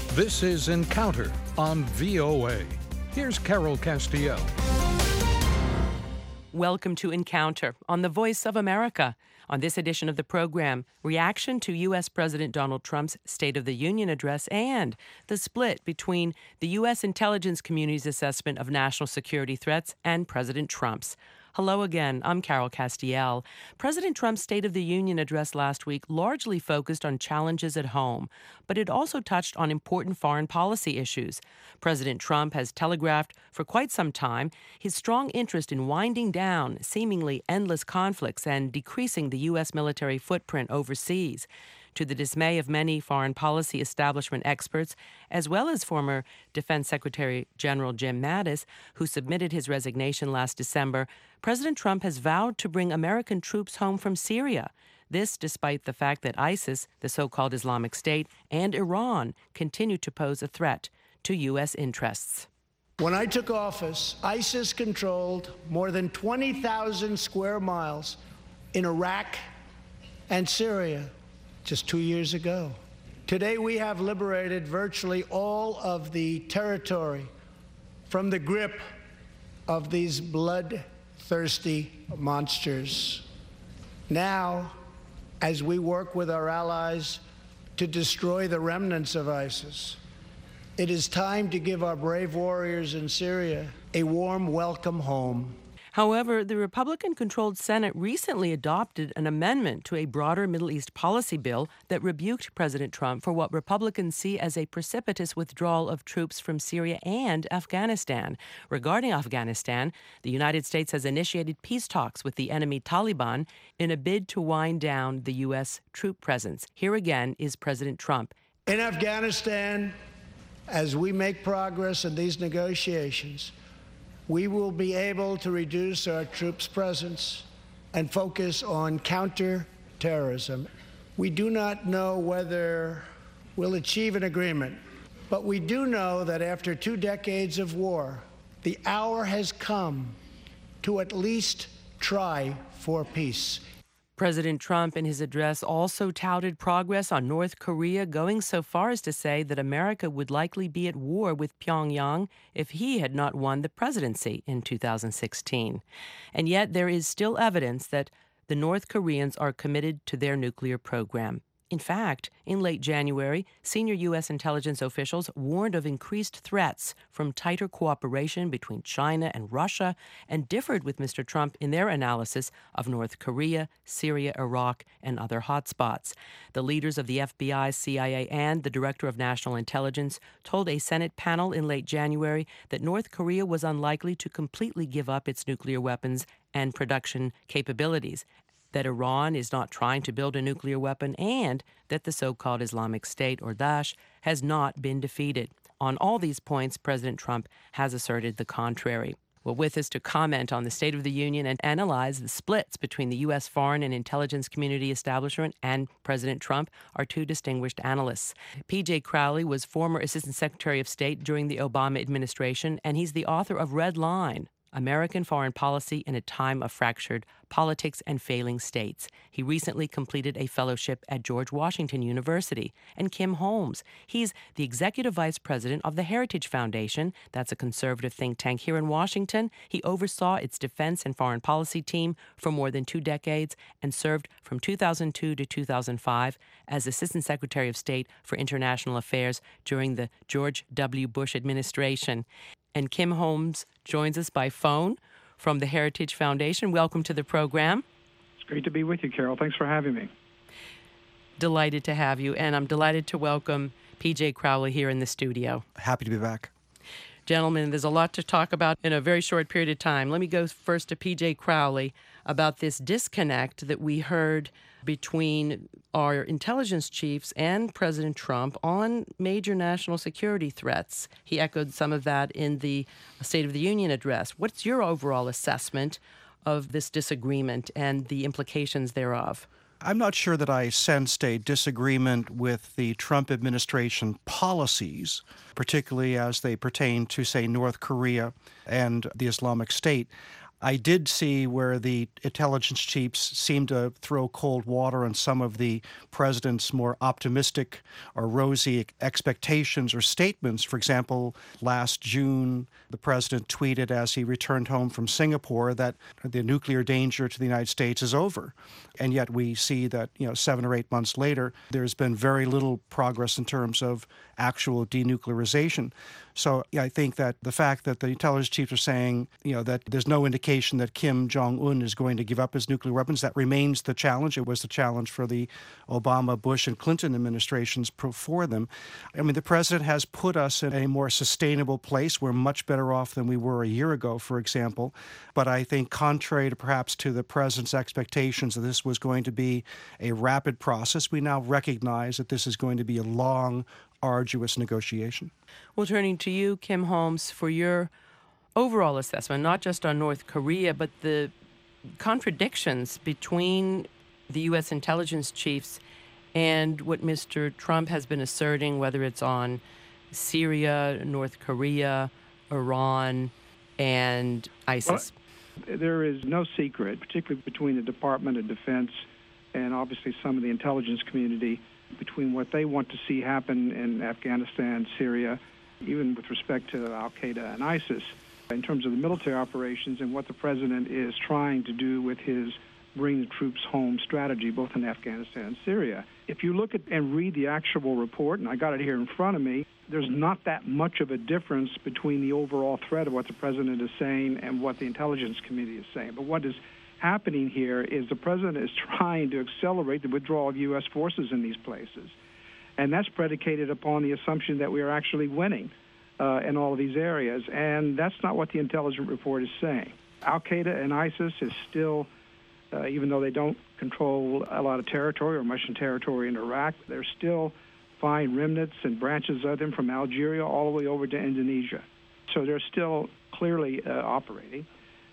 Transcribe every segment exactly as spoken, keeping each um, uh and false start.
This is Encounter on V O A. Here's Carol Castiel. Welcome to Encounter on the Voice of America. On this edition of the program, reaction to U S. President Donald Trump's State of the Union address and the split between the U S intelligence community's assessment of national security threats and President Trump's. Hello again, I'm Carol Castiel. President Trump's State of the Union address last week largely focused on challenges at home, but it also touched on important foreign policy issues. President Trump has telegraphed for quite some time his strong interest in winding down seemingly endless conflicts and decreasing the U S military footprint overseas. To the dismay of many foreign policy establishment experts, as well as former Defense Secretary General Jim Mattis, who submitted his resignation last December, President Trump has vowed to bring American troops home from Syria. This despite the fact that ISIS, the so-called Islamic State, and Iran continue to pose a threat to U S interests. When I took office, ISIS controlled more than twenty thousand square miles in Iraq and Syria just two years ago. Today, we have liberated virtually all of the territory from the grip of these bloodthirsty monsters. Now, as we work with our allies to destroy the remnants of ISIS, it is time to give our brave warriors in Syria a warm welcome home. However, the Republican-controlled Senate recently adopted an amendment to a broader Middle East policy bill that rebuked President Trump for what Republicans see as a precipitous withdrawal of troops from Syria and Afghanistan. Regarding Afghanistan, the United States has initiated peace talks with the enemy Taliban in a bid to wind down the U S troop presence. Here again is President Trump. In Afghanistan, as we make progress in these negotiations, we will be able to reduce our troops' presence and focus on counterterrorism. We do not know whether we'll achieve an agreement, but we do know that after two decades of war, the hour has come to at least try for peace. President Trump, in his address, also touted progress on North Korea, going so far as to say that America would likely be at war with Pyongyang if he had not won the presidency in two thousand sixteen. And yet there is still evidence that the North Koreans are committed to their nuclear program. In fact, in late January, senior U S intelligence officials warned of increased threats from tighter cooperation between China and Russia and differed with Mister Trump in their analysis of North Korea, Syria, Iraq, and other hotspots. The leaders of the F B I, C I A, and the Director of National Intelligence told a Senate panel in late January that North Korea was unlikely to completely give up its nuclear weapons and production capabilities, that Iran is not trying to build a nuclear weapon, and that the so-called Islamic State, or Daesh, has not been defeated. On all these points, President Trump has asserted the contrary. Well, with us to comment on the State of the Union and analyze the splits between the U S foreign and intelligence community establishment and President Trump are two distinguished analysts. P J Crowley was former Assistant Secretary of State during the Obama administration, and he's the author of Red Line: American Foreign Policy in a Time of Fractured Politics and Failing States. He recently completed a fellowship at George Washington University. And Kim Holmes, he's the Executive Vice President of the Heritage Foundation. That's a conservative think tank here in Washington. He oversaw its defense and foreign policy team for more than two decades and served from two thousand two to two thousand five as Assistant Secretary of State for International Affairs during the George W. Bush administration. And Kim Holmes joins us by phone from the Heritage Foundation. Welcome to the program. It's great to be with you, Carol. Thanks for having me. Delighted to have you, and I'm delighted to welcome P J Crowley here in the studio. Happy to be back. Gentlemen, there's a lot to talk about in a very short period of time. Let me go first to P J Crowley about this disconnect that we heard between our intelligence chiefs and President Trump on major national security threats. He echoed some of that in the State of the Union address. What's your overall assessment of this disagreement and the implications thereof? I'm not sure that I sensed a disagreement with the Trump administration policies, particularly as they pertain to, say, North Korea and the Islamic State. I did see where the intelligence chiefs seemed to throw cold water on some of the president's more optimistic or rosy expectations or statements. For example, last June, the president tweeted as he returned home from Singapore that the nuclear danger to the United States is over. And yet we see that, you know, seven or eight months later, there's been very little progress in terms of actual denuclearization. So yeah, I think that the fact that the intelligence chiefs are saying, you know, that there's no indication that Kim Jong-un is going to give up his nuclear weapons, that remains the challenge. It was the challenge for the Obama, Bush, and Clinton administrations before them. I mean, the president has put us in a more sustainable place. We're much better off than we were a year ago, for example. But I think contrary to perhaps to the president's expectations that this was going to be a rapid process, we now recognize that this is going to be a long, arduous negotiation. Well, turning to you, Kim Holmes, for your overall assessment, not just on North Korea, but the contradictions between the U S intelligence chiefs and what Mister Trump has been asserting, whether it's on Syria, North Korea, Iran, and ISIS. Well, there is no secret, particularly between the Department of Defense and obviously some of the intelligence community, between what they want to see happen in Afghanistan, Syria, even with respect to al-Qaeda and ISIS, in terms of the military operations and what the president is trying to do with his bring the troops home strategy, both in Afghanistan and Syria. If you look at and read the actual report, and I got it here in front of me, there's not that much of a difference between the overall threat of what the president is saying and what the intelligence community is saying. But what is happening here is the president is trying to accelerate the withdrawal of U S forces in these places. And that's predicated upon the assumption that we are actually winning uh, in all of these areas. And that's not what the intelligence report is saying. Al-Qaeda and ISIS is still, uh, even though they don't control a lot of territory or much territory in Iraq, they're still find remnants and branches of them from Algeria all the way over to Indonesia. So they're still clearly uh, operating.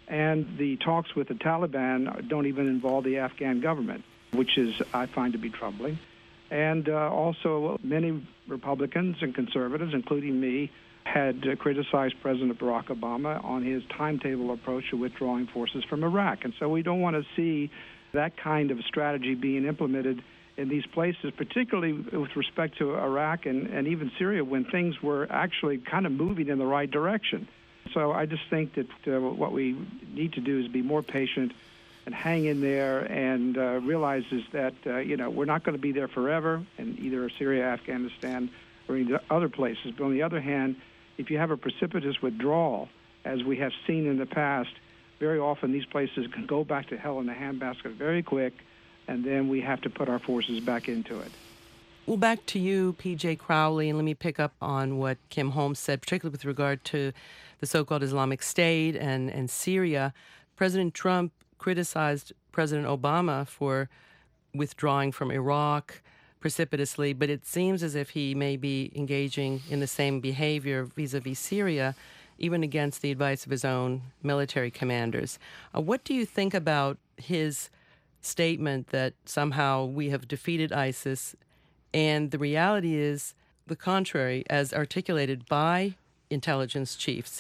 And the talks with the Taliban don't even involve the Afghan government, which is, I find, to be troubling. And uh, also, many Republicans and conservatives, including me, had uh, criticized President Barack Obama on his timetable approach to withdrawing forces from Iraq. And so we don't want to see that kind of strategy being implemented in these places, particularly with respect to Iraq and, and even Syria, when things were actually kind of moving in the right direction. So I just think that uh, what we need to do is be more patient and hang in there and uh, realize is that, uh, you know, we're not going to be there forever in either Syria, Afghanistan, or in other places. But on the other hand, if you have a precipitous withdrawal, as we have seen in the past, very often these places can go back to hell in a handbasket very quick, and then we have to put our forces back into it. Well, back to you, P J Crowley, and let me pick up on what Kim Holmes said, particularly with regard to the so-called Islamic State and, and Syria. President Trump criticized President Obama for withdrawing from Iraq precipitously, but it seems as if he may be engaging in the same behavior vis-a-vis Syria, even against the advice of his own military commanders. Uh, what do you think about his statement that somehow we have defeated ISIS, and the reality is the contrary, as articulated by intelligence chiefs,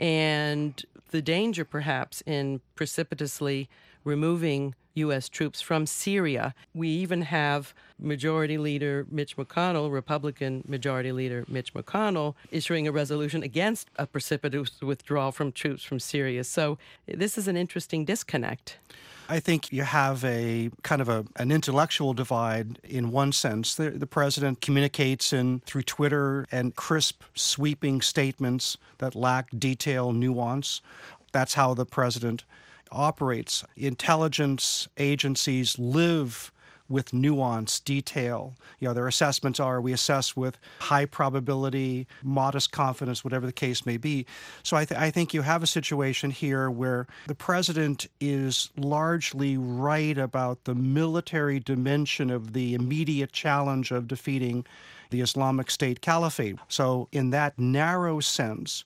and the danger perhaps in precipitously removing U S troops from Syria? We even have Majority Leader Mitch McConnell, Republican Majority Leader Mitch McConnell, issuing a resolution against a precipitous withdrawal from troops from Syria. So this is an interesting disconnect. I think you have a kind of a, an intellectual divide in one sense. The, the president communicates in through Twitter and crisp, sweeping statements that lack detail, nuance. That's how the president operates. Intelligence agencies live with nuance, detail. You know, their assessments are, we assess with high probability, modest confidence, whatever the case may be. So I, th- I think you have a situation here where the president is largely right about the military dimension of the immediate challenge of defeating the Islamic State Caliphate. So in that narrow sense,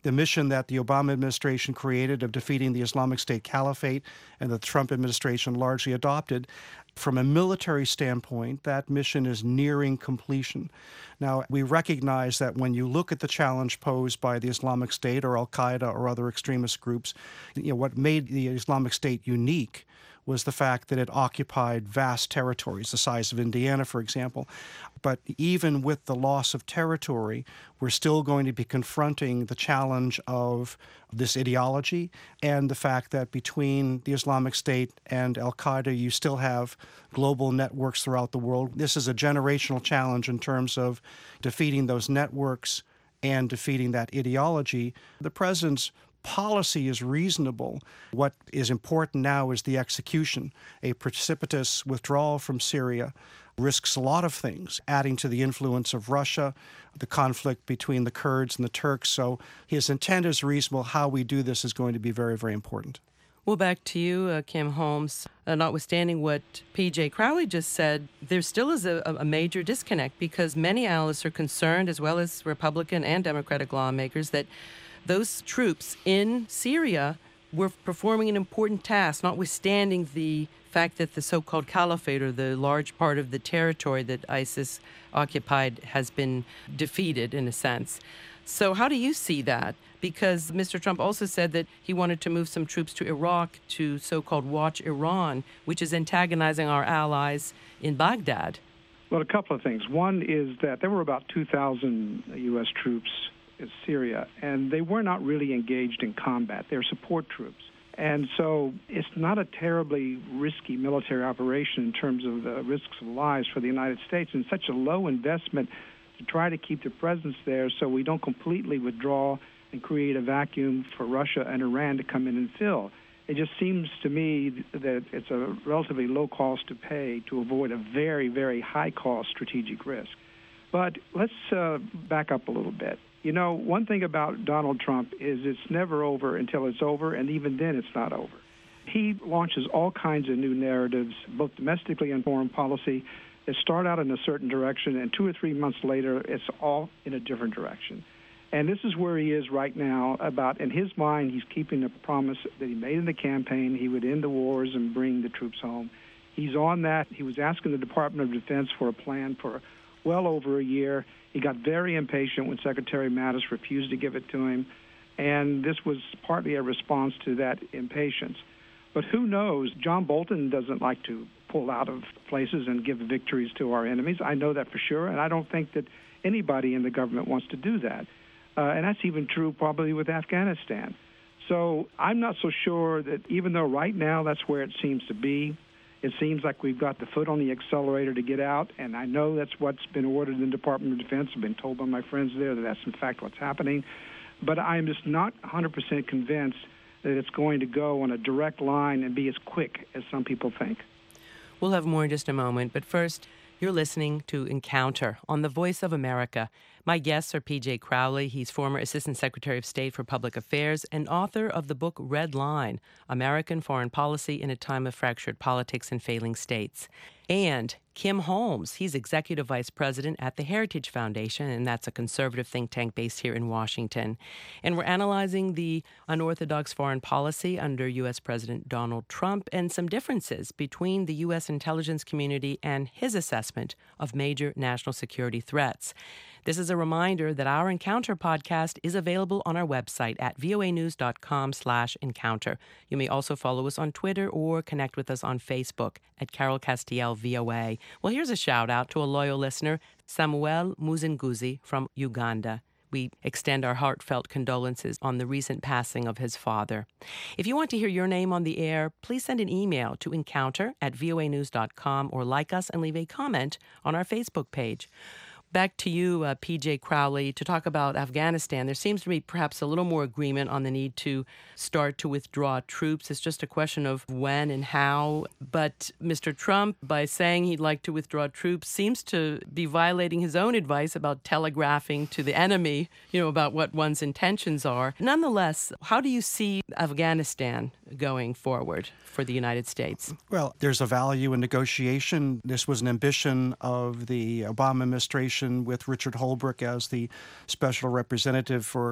the mission that the Obama administration created of defeating the Islamic State Caliphate and the Trump administration largely adopted. From a military standpoint, that mission is nearing completion. Now, we recognize that when you look at the challenge posed by the Islamic State or Al-Qaeda or other extremist groups, you know, what made the Islamic State unique was the fact that it occupied vast territories, the size of Indiana, for example. But even with the loss of territory, we're still going to be confronting the challenge of this ideology and the fact that between the Islamic State and Al-Qaeda, you still have global networks throughout the world. This is a generational challenge in terms of defeating those networks and defeating that ideology. The president's policy is reasonable. What is important now is the execution. A precipitous withdrawal from Syria risks a lot of things, adding to the influence of Russia, the conflict between the Kurds and the Turks. So his intent is reasonable. How we do this is going to be very, very important. Well, back to you, uh, Kim Holmes. Uh, notwithstanding what P J Crowley just said, there still is a, a major disconnect because many analysts are concerned, as well as Republican and Democratic lawmakers, that those troops in Syria were performing an important task, notwithstanding the fact that the so-called caliphate, or the large part of the territory that ISIS occupied, has been defeated in a sense. So how do you see that? Because Mister Trump also said that he wanted to move some troops to Iraq to so-called watch Iran, which is antagonizing our allies in Baghdad. Well, a couple of things. One is that there were about two thousand U S troops in Syria, and they were not really engaged in combat. They're support troops. And so it's not a terribly risky military operation in terms of the risks of lives for the United States, and such a low investment to try to keep the presence there so we don't completely withdraw and create a vacuum for Russia and Iran to come in and fill. It just seems to me that it's a relatively low cost to pay to avoid a very, very high-cost strategic risk. But let's uh, back up a little bit. You know, one thing about Donald Trump is it's never over until it's over, and even then it's not over. He launches all kinds of new narratives, both domestically and foreign policy, that start out in a certain direction, and two or three months later, it's all in a different direction. And this is where he is right now about, in his mind, he's keeping the promise that he made in the campaign. He would end the wars and bring the troops home. He's on that. He was asking the Department of Defense for a plan for well over a year. He got very impatient when Secretary Mattis refused to give it to him, and this was partly a response to that impatience. But who knows? John Bolton doesn't like to pull out of places and give victories to our enemies. I know that for sure, and I don't think that anybody in the government wants to do that. Uh, and that's even true probably with Afghanistan. So I'm not so sure that even though right now that's where it seems to be, it seems like we've got the foot on the accelerator to get out, and I know that's what's been ordered in the Department of Defense. I've been told by my friends there that that's in fact what's happening. But I'm just not one hundred percent convinced that it's going to go on a direct line and be as quick as some people think. We'll have more in just a moment, but first, you're listening to Encounter on the Voice of America. My guests are P J Crowley. He's former Assistant Secretary of State for Public Affairs and author of the book Red Line, American Foreign Policy in a Time of Fractured Politics and Failing States. And Kim Holmes. He's Executive Vice President at the Heritage Foundation, and that's a conservative think tank based here in Washington. And we're analyzing the unorthodox foreign policy under U S. President Donald Trump and some differences between the U S intelligence community and his assessment of major national security threats. This is a reminder that our Encounter podcast is available on our website at voanews.com slash encounter. You may also follow us on Twitter or connect with us on Facebook at Carol Castiel V O A. Well, here's a shout out to a loyal listener, Samuel Muzinguzi from Uganda. We extend our heartfelt condolences on the recent passing of his father. If you want to hear your name on the air, please send an email to encounter at voanews dot com or like us and leave a comment on our Facebook page. Back to you, uh, P J Crowley, to talk about Afghanistan. There seems to be perhaps a little more agreement on the need to start to withdraw troops. It's just a question of when and how. But Mister Trump, by saying he'd like to withdraw troops, seems to be violating his own advice about telegraphing to the enemy, you know, about what one's intentions are. Nonetheless, how do you see Afghanistan going forward for the United States? Well, there's a value in negotiation. This was an ambition of the Obama administration with Richard Holbrooke as the special representative for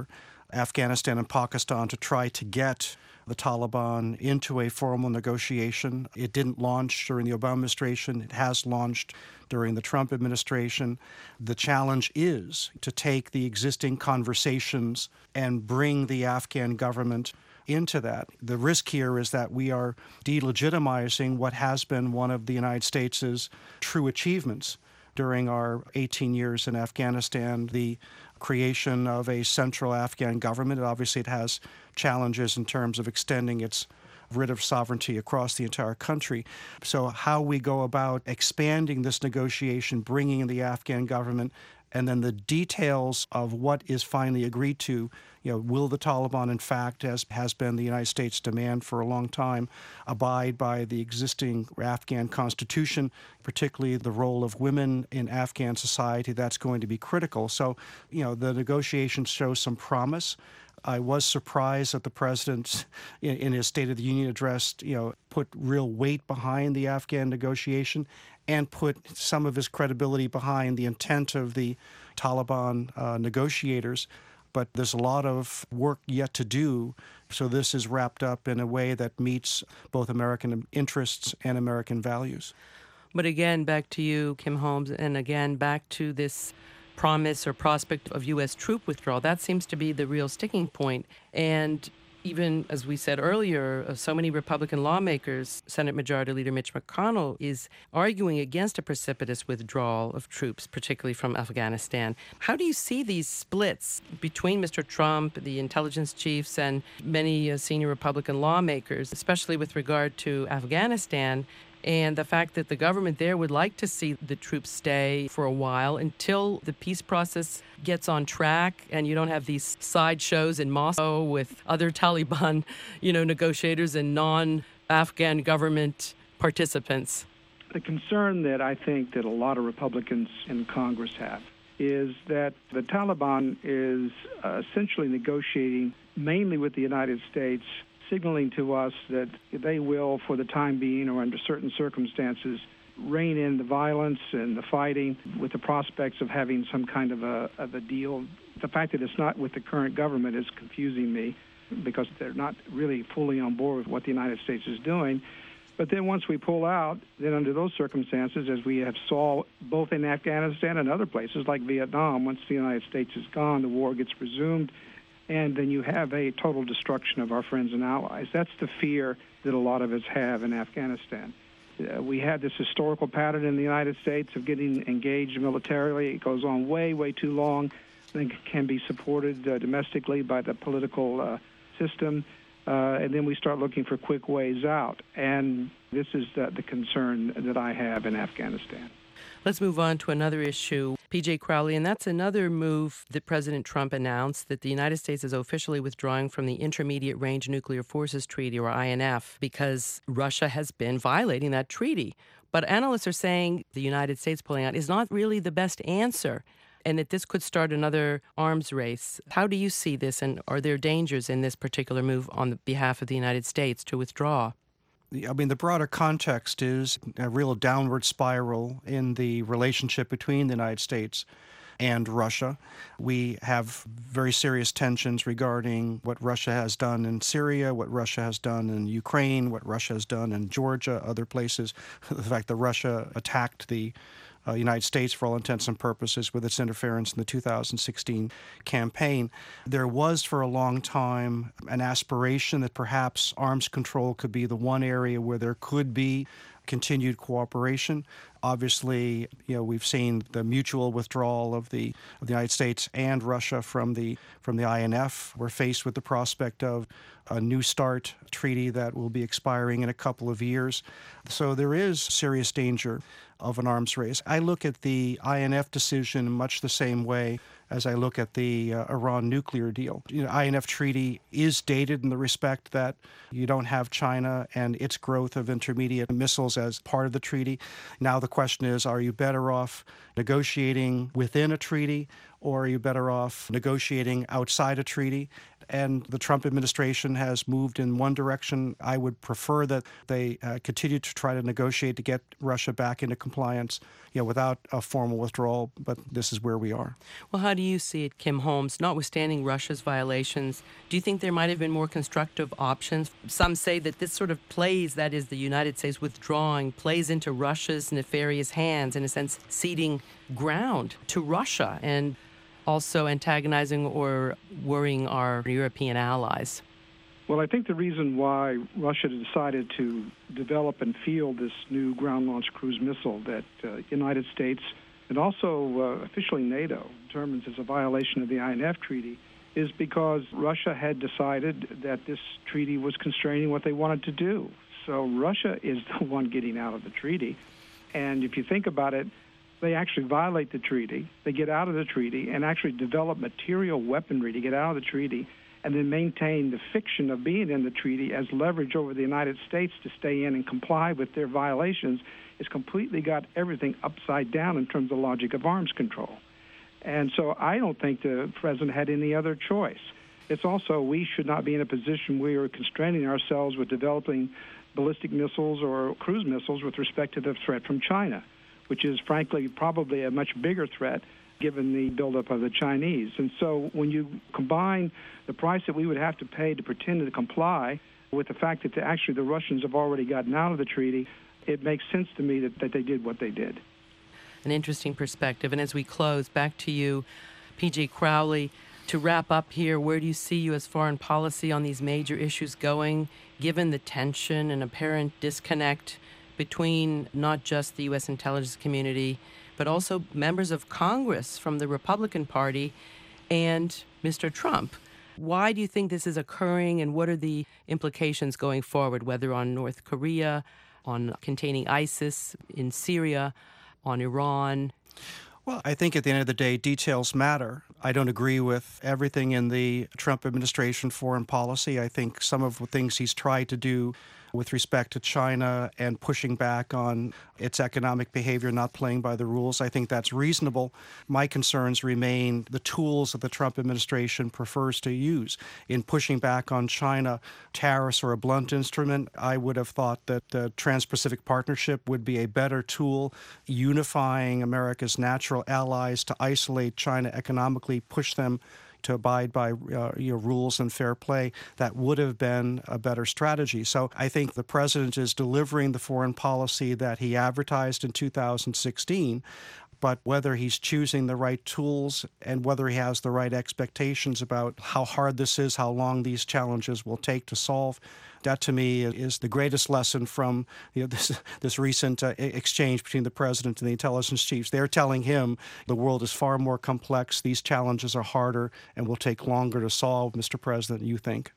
Afghanistan and Pakistan to try to get the Taliban into a formal negotiation. It didn't launch during the Obama administration. It has launched during the Trump administration. The challenge is to take the existing conversations and bring the Afghan government into that. The risk here is that we are delegitimizing what has been one of the United States' true achievements during our eighteen years in Afghanistan, the creation of a central Afghan government. Obviously, it has challenges in terms of extending its writ of sovereignty across the entire country. So how we go about expanding this negotiation, bringing in the Afghan government, and then the details of what is finally agreed to, you know, will the Taliban, in fact, as has been the United States' demand for a long time, abide by the existing Afghan constitution, particularly the role of women in Afghan society? That's going to be critical. So, you know, the negotiations show some promise. I was surprised that the president, in, in his State of the Union address, you know, put real weight behind the Afghan negotiation and put some of his credibility behind the intent of the Taliban uh, negotiators. But there's a lot of work yet to do, so this is wrapped up in a way that meets both American interests and American values. But again, back to you, Kim Holmes, and again, back to this promise or prospect of U S troop withdrawal. That seems to be the real sticking point. And even, as we said earlier, uh, so many Republican lawmakers, Senate Majority Leader Mitch McConnell is arguing against a precipitous withdrawal of troops, particularly from Afghanistan. How do you see these splits between Mister Trump, the intelligence chiefs, and many uh, senior Republican lawmakers, especially with regard to Afghanistan, and the fact that the government there would like to see the troops stay for a while until the peace process gets on track and you don't have these sideshows in Moscow with other Taliban, you know, negotiators and non-Afghan government participants? The concern that I think that a lot of Republicans in Congress have is that the Taliban is uh, essentially negotiating mainly with the United States, signaling to us that they will, for the time being or under certain circumstances, rein in the violence and the fighting with the prospects of having some kind of a, of a deal. The fact that it's not with the current government is confusing me because they're not really fully on board with what the United States is doing. But then once we pull out, then under those circumstances, as we have saw both in Afghanistan and other places like Vietnam, once the United States is gone, the war gets resumed, and then you have a total destruction of our friends and allies. That's the fear that a lot of us have in Afghanistan. Uh, we had this historical pattern in the United States of getting engaged militarily. It goes on way, way too long. I think it can be supported uh, domestically by the political uh, system. Uh, and then we start looking for quick ways out. And this is the, the concern that I have in Afghanistan. Let's move on to another issue, P J Crowley, and that's another move that President Trump announced, that the United States is officially withdrawing from the Intermediate Range Nuclear Forces Treaty, or I N F, because Russia has been violating that treaty. But analysts are saying the United States pulling out is not really the best answer, and that this could start another arms race. How do you see this, and are there dangers in this particular move on the behalf of the United States to withdraw? I mean, the broader context is a real downward spiral in the relationship between the United States and Russia. We have very serious tensions regarding what Russia has done in Syria, what Russia has done in Ukraine, what Russia has done in Georgia, other places. The fact that Russia attacked the Uh, United States, for all intents and purposes, with its interference in the two thousand sixteen campaign. There was, for a long time, an aspiration that perhaps arms control could be the one area where there could be continued cooperation. Obviously, you know, we've seen the mutual withdrawal of the of the United States and Russia from the from the I N F. We're faced with the prospect of a New START treaty that will be expiring in a couple of years. So there is serious danger of an arms race. I look at the I N F decision in much the same way as I look at the uh, Iran nuclear deal. You know, I N F treaty is dated in the respect that you don't have China and its growth of intermediate missiles as part of the treaty. Now the question is, are you better off negotiating within a treaty, or are you better off negotiating outside a treaty? and the Trump administration has moved in one direction. I would prefer that they uh, continue to try to negotiate to get Russia back into compliance, you know, without a formal withdrawal, but this is where we are. Well, how do you see it, Kim Holmes? Notwithstanding Russia's violations, do you think there might have been more constructive options? Some say that this sort of plays, that is, the United States withdrawing, plays into Russia's nefarious hands, in a sense, ceding ground to Russia and also antagonizing or worrying our European allies. Well, I think the reason why Russia decided to develop and field this new ground-launched cruise missile that uh, United States and also uh, officially NATO determines is a violation of the I N F Treaty is because Russia had decided that this treaty was constraining what they wanted to do. So Russia is the one getting out of the treaty. And if you think about it, they actually violate the treaty, they get out of the treaty, and actually develop material weaponry to get out of the treaty, and then maintain the fiction of being in the treaty as leverage over the United States to stay in and comply with their violations. It's completely got everything upside down in terms of logic of arms control. And so I don't think the president had any other choice. It's also, we should not be in a position where we're constraining ourselves with developing ballistic missiles or cruise missiles with respect to the threat from China, which is, frankly, probably a much bigger threat given the buildup of the Chinese. And so when you combine the price that we would have to pay to pretend to comply with the fact that the, actually the Russians have already gotten out of the treaty, it makes sense to me that, that they did what they did. An interesting perspective. And as we close, back to you, P J Crowley, to wrap up here, where do you see U S foreign policy on these major issues going, given the tension and apparent disconnect between not just the U S intelligence community, but also members of Congress from the Republican Party and Mister Trump? Why do you think this is occurring, and what are the implications going forward, whether on North Korea, on containing ISIS in Syria, on Iran? Well, I think at the end of the day, details matter. I don't agree with everything in the Trump administration foreign policy. I think some of the things he's tried to do with respect to China and pushing back on its economic behavior, not playing by the rules, I think that's reasonable. My concerns remain the tools that the Trump administration prefers to use. In pushing back on China, tariffs are a blunt instrument. I would have thought that the Trans-Pacific Partnership would be a better tool, unifying America's natural allies to isolate China economically, push them to abide by uh, you know, rules and fair play. That would have been a better strategy. So I think the president is delivering the foreign policy that he advertised in two thousand sixteen, but whether he's choosing the right tools and whether he has the right expectations about how hard this is, how long these challenges will take to solve, that to me is the greatest lesson from you know, this this recent uh, exchange between the president and the intelligence chiefs. They're telling him the world is far more complex, these challenges are harder, and will take longer to solve, Mister President, you think.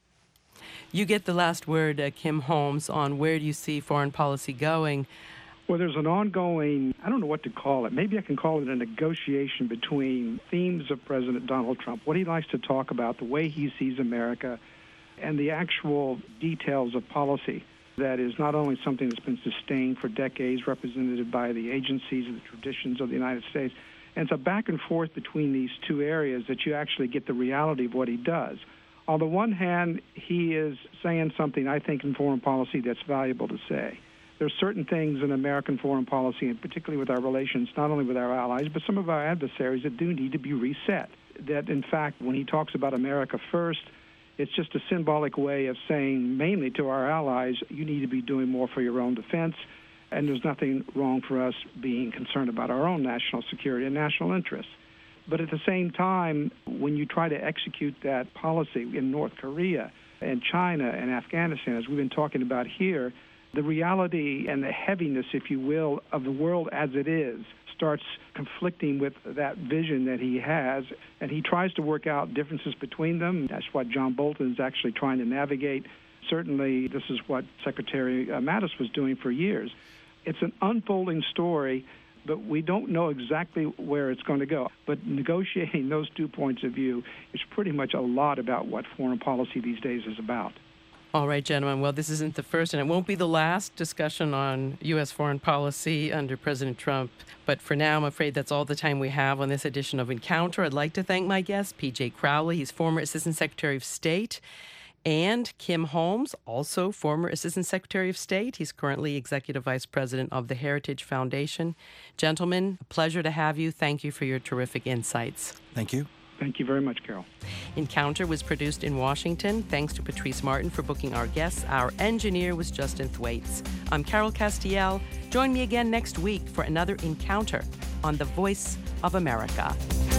You get the last word, uh, Kim Holmes, on where do you see foreign policy going? Well, there's an ongoing, I don't know what to call it. Maybe I can call it a negotiation between themes of President Donald Trump, what he likes to talk about, the way he sees America, and the actual details of policy that is not only something that's been sustained for decades, represented by the agencies and the traditions of the United States. And it's a back and forth between these two areas that you actually get the reality of what he does. On the one hand, he is saying something, I think, in foreign policy that's valuable to say. There are certain things in American foreign policy, and particularly with our relations, not only with our allies, but some of our adversaries, that do need to be reset. That, in fact, when he talks about America first, it's just a symbolic way of saying mainly to our allies, you need to be doing more for your own defense, and there's nothing wrong for us being concerned about our own national security and national interests. But at the same time, when you try to execute that policy in North Korea and China and Afghanistan, as we've been talking about here, the reality and the heaviness, if you will, of the world as it is starts conflicting with that vision that he has, and he tries to work out differences between them. That's what John Bolton is actually trying to navigate. Certainly, this is what Secretary Mattis was doing for years. It's an unfolding story, but we don't know exactly where it's going to go. But negotiating those two points of view is pretty much a lot about what foreign policy these days is about. All right, gentlemen. Well, this isn't the first, and it won't be the last discussion on U S foreign policy under President Trump. But for now, I'm afraid that's all the time we have on this edition of Encounter. I'd like to thank my guest, P J Crowley. He's former Assistant Secretary of State. And Kim Holmes, also former Assistant Secretary of State. He's currently Executive Vice President of the Heritage Foundation. Gentlemen, a pleasure to have you. Thank you for your terrific insights. Thank you. Thank you very much, Carol. Encounter was produced in Washington. Thanks to Patrice Martin for booking our guests. Our engineer was Justin Thwaites. I'm Carol Castiel. Join me again next week for another Encounter on the Voice of America.